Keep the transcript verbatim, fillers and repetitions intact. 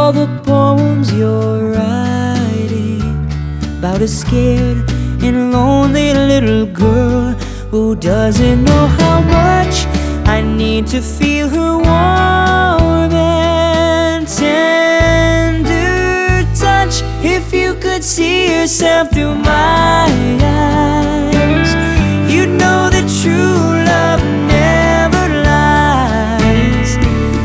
all the poems you're writing about a scared and lonely little girl who doesn't know how much I need to feel her warm and tender touch. If you could see yourself through my